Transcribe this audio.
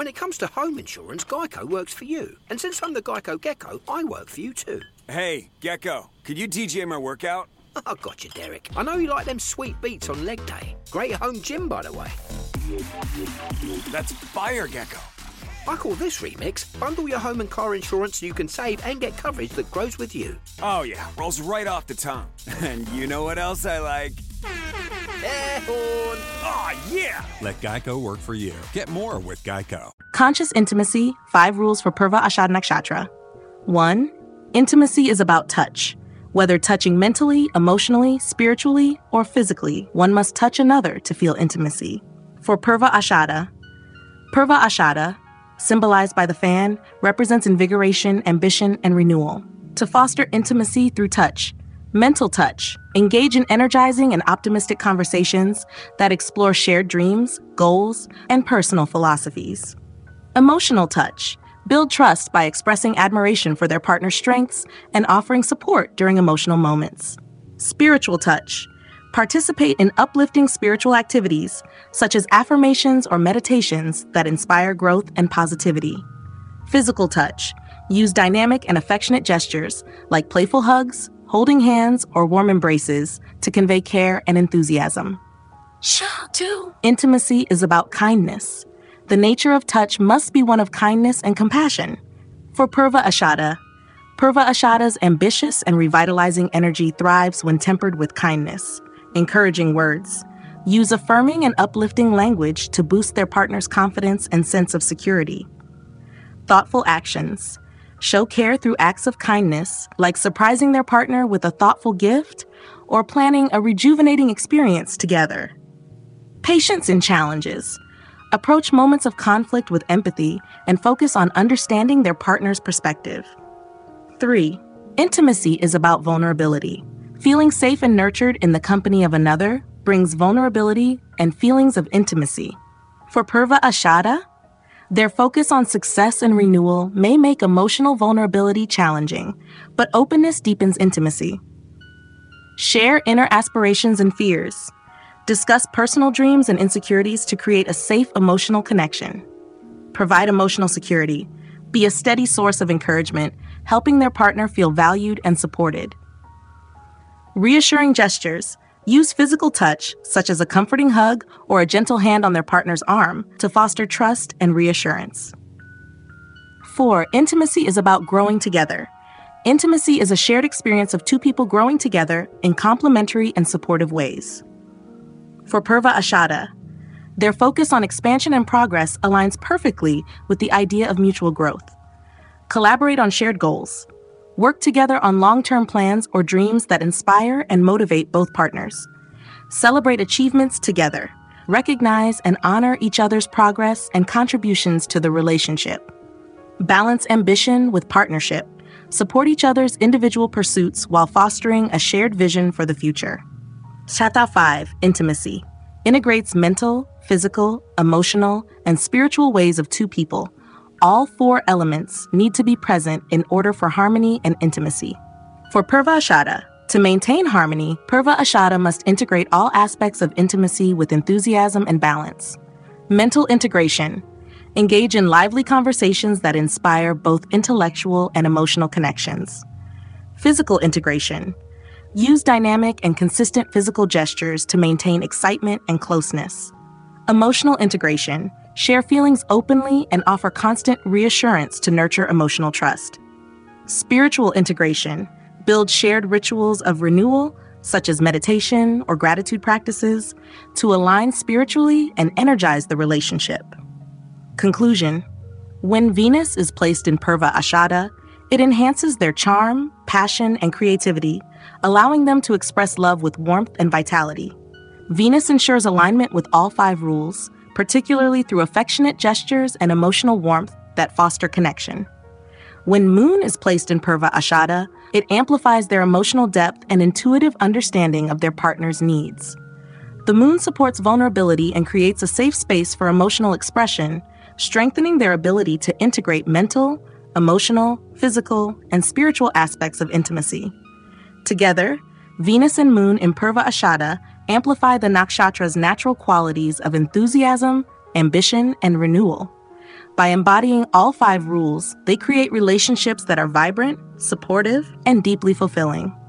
When it comes to home insurance, Geico works for you. And since I'm the Geico Gecko, I work for you too. Hey, Gecko, could you DJ my workout? I got you, Derek. I know you like them sweet beats on leg day. Great home gym, by the way. That's fire, Gecko. I call this remix, bundle your home and car insurance so you can save and get coverage that grows with you. Oh yeah, rolls right off the tongue. And you know what else I like? Air horn! Oh yeah! Let Geico work for you. Get more with Geico. Conscious Intimacy, 5 Rules for Purva Ashada Nakshatra. 1. Intimacy is about touch. Whether touching mentally, emotionally, spiritually, or physically, one must touch another to feel intimacy. For Purva Ashada, symbolized by the fan, represents invigoration, ambition, and renewal. To foster intimacy through touch, mental touch, engage in energizing and optimistic conversations that explore shared dreams, goals, and personal philosophies. Emotional touch, build trust by expressing admiration for their partner's strengths and offering support during emotional moments. Spiritual touch, participate in uplifting spiritual activities such as affirmations or meditations that inspire growth and positivity. Physical touch, use dynamic and affectionate gestures like playful hugs, holding hands, or warm embraces to convey care and enthusiasm. Intimacy is about kindness. The nature of touch must be one of kindness and compassion. For Purva Ashada's ambitious and revitalizing energy thrives when tempered with kindness, encouraging words. Use affirming and uplifting language to boost their partner's confidence and sense of security. Thoughtful actions. Show care through acts of kindness, like surprising their partner with a thoughtful gift or planning a rejuvenating experience together. Patience in challenges. Approach moments of conflict with empathy and focus on understanding their partner's perspective. 3. Intimacy is about vulnerability. Feeling safe and nurtured in the company of another brings vulnerability and feelings of intimacy. For Purva Ashada, their focus on success and renewal may make emotional vulnerability challenging, but openness deepens intimacy. Share inner aspirations and fears. Discuss personal dreams and insecurities to create a safe emotional connection. Provide emotional security. Be a steady source of encouragement, helping their partner feel valued and supported. Reassuring gestures. Use physical touch, such as a comforting hug or a gentle hand on their partner's arm, to foster trust and reassurance. 4. Intimacy is about growing together. Intimacy is a shared experience of two people growing together in complementary and supportive ways. For Purva Ashada, their focus on expansion and progress aligns perfectly with the idea of mutual growth. Collaborate on shared goals. Work together on long-term plans or dreams that inspire and motivate both partners. Celebrate achievements together. Recognize and honor each other's progress and contributions to the relationship. Balance ambition with partnership. Support each other's individual pursuits while fostering a shared vision for the future. Shata 5, Intimacy, integrates mental, physical, emotional, and spiritual ways of two people. All 4 elements need to be present in order for harmony and intimacy. For Purva Ashada, to maintain harmony, Purva Ashada must integrate all aspects of intimacy with enthusiasm and balance. Mental integration. Engage in lively conversations that inspire both intellectual and emotional connections. Physical integration. Use dynamic and consistent physical gestures to maintain excitement and closeness. Emotional integration. Share feelings openly and offer constant reassurance to nurture emotional trust. Spiritual integration. Build shared rituals of renewal, such as meditation or gratitude practices, to align spiritually and energize the relationship. Conclusion. When Venus is placed in Purva Ashada, it enhances their charm, passion, and creativity, allowing them to express love with warmth and vitality. Venus ensures alignment with all 5 rules, particularly through affectionate gestures and emotional warmth that foster connection. When Moon is placed in Purva Ashada, it amplifies their emotional depth and intuitive understanding of their partner's needs. The Moon supports vulnerability and creates a safe space for emotional expression, strengthening their ability to integrate mental, emotional, physical, and spiritual aspects of intimacy. Together, Venus and Moon in Purva Ashada amplify the nakshatra's natural qualities of enthusiasm, ambition, and renewal. By embodying all 5 rules, they create relationships that are vibrant, supportive, and deeply fulfilling.